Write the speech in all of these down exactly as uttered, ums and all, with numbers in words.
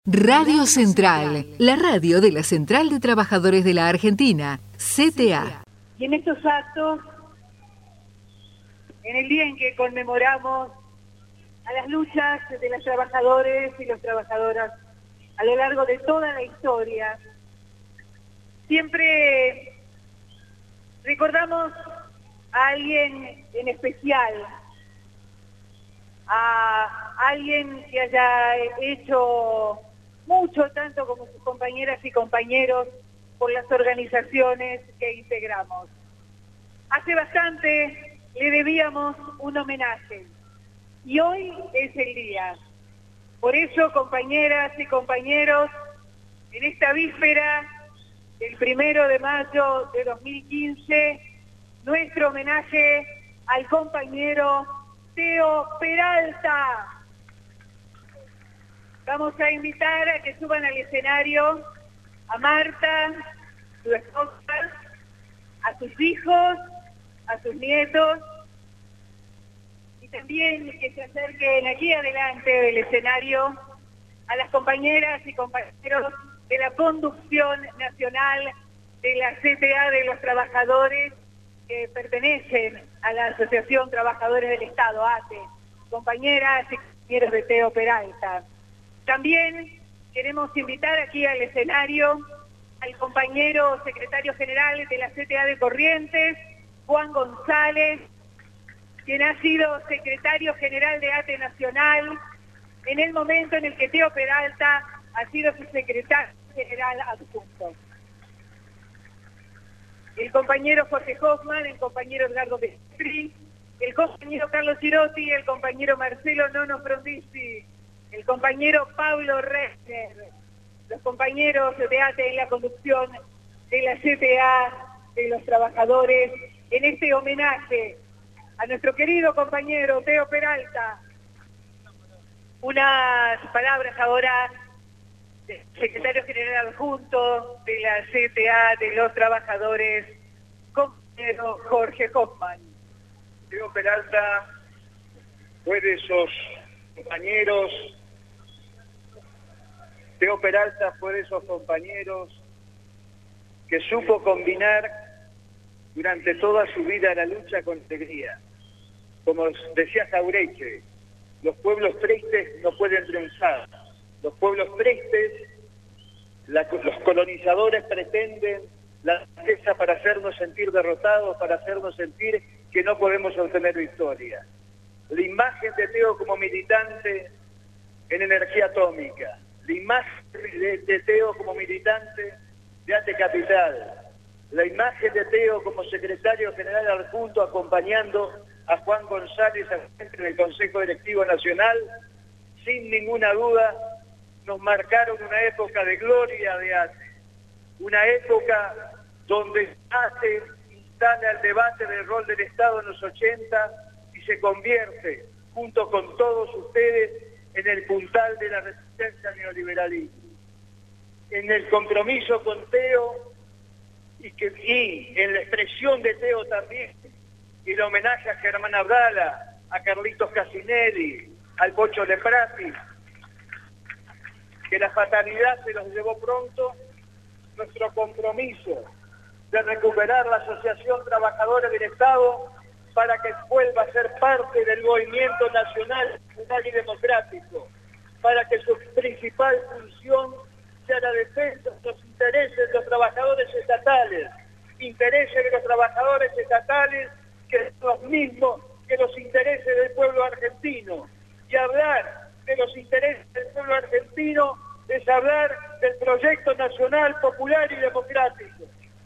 Radio Central, la radio de la Central de Trabajadores de la Argentina, C T A. Y en estos actos, en el día en que conmemoramos a las luchas de los trabajadores y las trabajadoras a lo largo de toda la historia, siempre recordamos a alguien en especial, a alguien que haya hecho mucho, tanto como sus compañeras y compañeros, por las organizaciones que integramos. Hace bastante le debíamos un homenaje y hoy es el día. Por eso, compañeras y compañeros, en esta víspera del primero de mayo de dos mil quince, nuestro homenaje al compañero Teo Peralta. Vamos a invitar a que suban al escenario a Marta, su esposa, a sus hijos, a sus nietos, y también que se acerquen aquí adelante del escenario a las compañeras y compañeros de la conducción nacional de la C T A de los Trabajadores, que pertenecen a la Asociación Trabajadores del Estado, A T E, compañeras y compañeros de Teo Peralta. También queremos invitar aquí al escenario al compañero secretario general de la C T A de Corrientes, Juan González, quien ha sido secretario general de A T E Nacional en el momento en el que Teo Peralta ha sido su secretario general adjunto. El compañero Jorge Hoffman, el compañero Edgardo Bestri, el compañero Carlos Girotti, el compañero Marcelo Nono Frondizi, el compañero Pablo Rechner, los compañeros de A T E en la conducción de la C T A de los Trabajadores, en este homenaje a nuestro querido compañero Teo Peralta. Unas palabras ahora del secretario general adjunto de la C T A de los Trabajadores, compañero Jorge Hoffman. Teo Peralta fue de esos compañeros, Teo Peralta fue de esos compañeros que supo combinar durante toda su vida la lucha con alegría. Como decía Jauretche, los pueblos tristes no pueden triunfar. Los pueblos tristes, la, los colonizadores pretenden la riqueza para hacernos sentir derrotados, para hacernos sentir que no podemos obtener victoria. La imagen de Teo como militante en energía atómica, la imagen de, de Teo como militante de A T E Capital, la imagen de Teo como secretario general adjunto acompañando a Juan González en el Consejo Directivo Nacional, sin ninguna duda, nos marcaron una época de gloria de A T E, una época donde A T E instala el debate del rol del Estado en los ochenta y se convierte, junto con todos ustedes, en el puntal de la resistencia al neoliberalismo. En el compromiso con Teo y, que, y en la expresión de Teo también, y el homenaje a Germán Abdala, a Carlitos Casinelli, al Pocho Leprati, que la fatalidad se los llevó pronto, nuestro compromiso de recuperar la Asociación Trabajadora del Estado para que vuelva a ser parte del movimiento nacional y democrático, para que su principal función sea la defensa de los intereses de los trabajadores estatales, intereses de los trabajadores estatales que son los mismos que los intereses del pueblo argentino. Y hablar de los intereses del pueblo argentino es hablar del proyecto nacional, popular y democrático.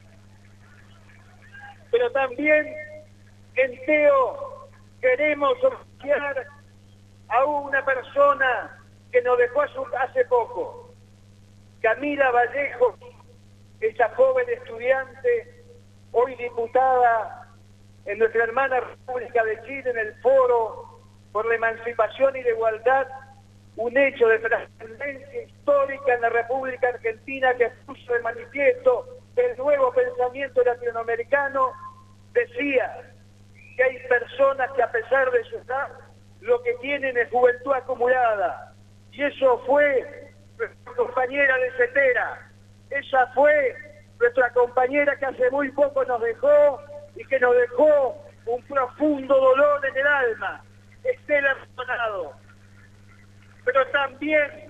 Pero también en Teo queremos homenajear a una persona que nos dejó hace poco, Camila Vallejo, esa joven estudiante, hoy diputada en nuestra hermana República de Chile, en el Foro por la Emancipación y la Igualdad, un hecho de trascendencia histórica en la República Argentina que puso de manifiesto el nuevo pensamiento latinoamericano. Decía que hay personas que a pesar de su edad lo que tienen es juventud acumulada, y eso fue nuestra compañera de Cetera. Ella fue nuestra compañera que hace muy poco nos dejó y que nos dejó un profundo dolor en el alma, Estela Maldonado. Pero también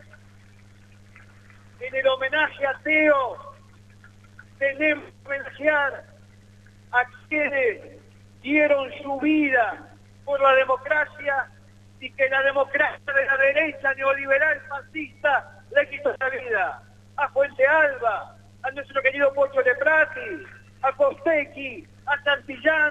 en el homenaje a Teo tenemos que homenajear a quienes dieron su vida por la democracia y que la democracia de la derecha neoliberal fascista le quitó la vida. A Fuente Alba, a nuestro querido Pocho Leprati, a Costecchi, a Santillán,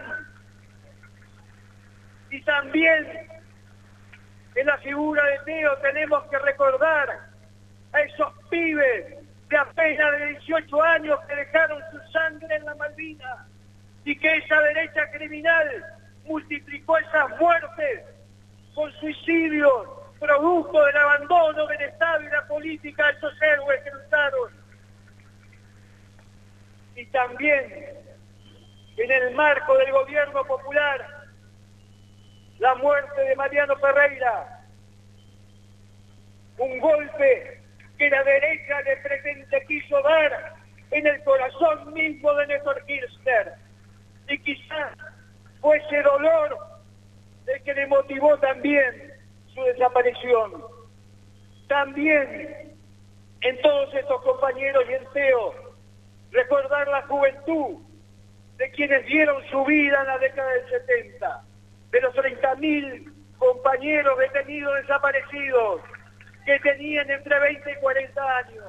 y también en la figura de Teo tenemos que recordar a esos pibes de apenas de dieciocho años que dejaron su sangre en la Malvinas y que esa derecha criminal multiplicó esas muertes con suicidios, producto del abandono del Estado y la política de esos héroes que lucharon. Y también en el marco del gobierno popular, la muerte de Mariano Ferreira, un golpe que la derecha le pretende quiso dar en el corazón mismo de Néstor Kirchner, y quizás fue ese dolor el que le motivó también su desaparición. También en todos estos compañeros y en Teo, recordar la juventud de quienes dieron su vida en la década del setenta, de los treinta mil compañeros detenidos desaparecidos que tenían entre veinte y cuarenta años.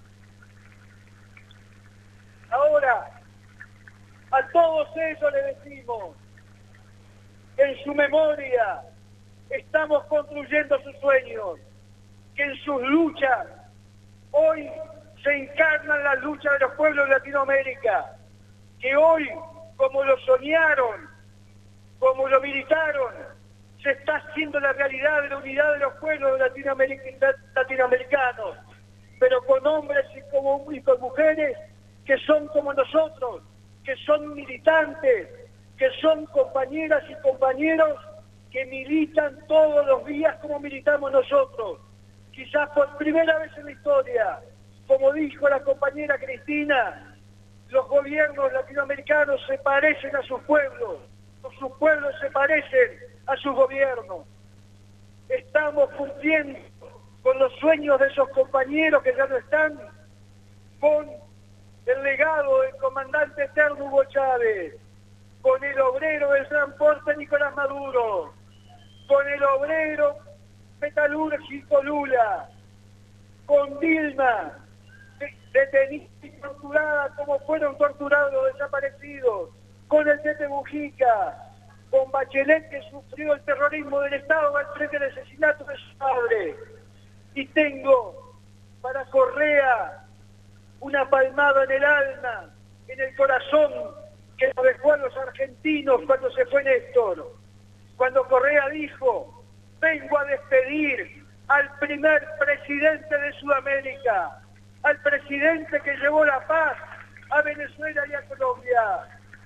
Ahora, a todos ellos les decimos que en su memoria estamos construyendo sus sueños, que en sus luchas hoy se encarnan las luchas de los pueblos de Latinoamérica, que hoy, como lo soñaron, como lo militaron, se está haciendo la realidad de la unidad de los pueblos latinoameric- latinoamericanos, pero con hombres y, como, y con mujeres que son como nosotros, que son militantes, que son compañeras y compañeros que militan todos los días como militamos nosotros. Quizás por primera vez en la historia, como dijo la compañera Cristina, los gobiernos latinoamericanos se parecen a sus pueblos, sus pueblos se parecen a sus gobiernos. Estamos cumpliendo con los sueños de esos compañeros que ya no están, con el legado del comandante eterno Hugo Chávez, con el obrero del transporte Nicolás Maduro, con el obrero metalúrgico Lula, con Dilma, detenida y torturada como fueron torturados los desaparecidos, con el Tete Mujica, con Bachelet, que sufrió el terrorismo del Estado al frente del asesinato de su padre. Y tengo para Correa una palmada en el alma, en el corazón, que nos dejó a los argentinos cuando se fue Néstor. Cuando Correa dijo: vengo a despedir al primer presidente de Sudamérica, al presidente que llevó la paz a Venezuela y a Colombia.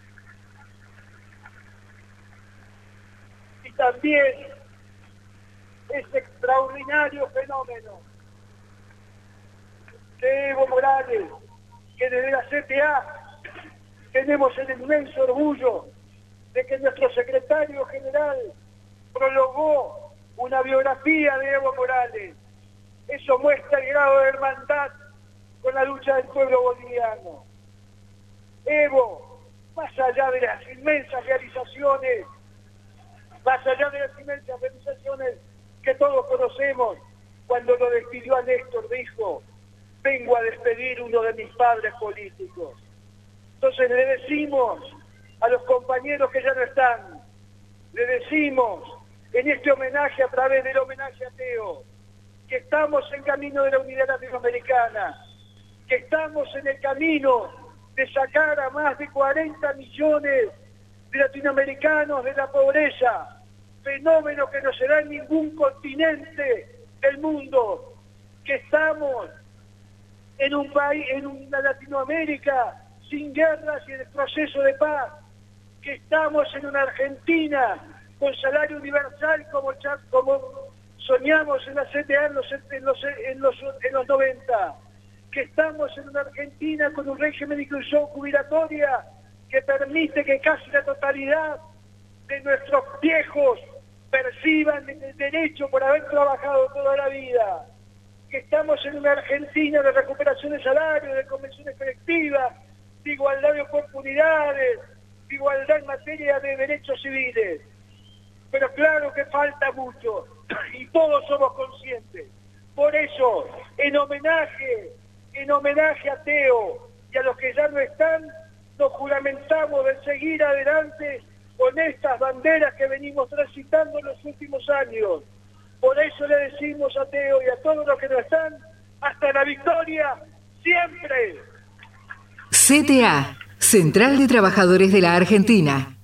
Y también ese extraordinario fenómeno de Evo Morales, que desde la C T A tenemos el inmenso orgullo de que nuestro secretario general prologó una biografía de Evo Morales. Eso muestra el grado de hermandad con la lucha del pueblo boliviano. Evo, más allá de las inmensas realizaciones, más allá de las inmensas realizaciones que todos conocemos, cuando lo despidió a Néstor dijo: vengo a despedir uno de mis padres políticos. Entonces le decimos a los compañeros que ya no están, le decimos en este homenaje, a través del homenaje a Teo, que estamos en camino de la unidad latinoamericana, que estamos en el camino de sacar a más de cuarenta millones de latinoamericanos de la pobreza, fenómeno que no se da en ningún continente del mundo, que estamos en un país, en una Latinoamérica sin guerras y en el proceso de paz, que estamos en una Argentina con salario universal como, como soñamos en la C T A en los, en los, en los, en los noventa, que estamos en una Argentina con un régimen de inclusión jubilatoria que permite que casi la totalidad de nuestros viejos perciban el derecho por haber trabajado toda la vida, que estamos en una Argentina de recuperación de salario, de convenciones colectivas, de igualdad de oportunidades, de igualdad en materia de derechos civiles. Pero claro que falta mucho y todos somos conscientes. Por eso, en homenaje, en homenaje a Teo y a los que ya no están, nos juramentamos de seguir adelante con estas banderas que venimos transitando en los últimos años. Por eso le decimos a Teo y a todos los que no están, hasta la victoria, siempre. C T A, Central de Trabajadores de la Argentina.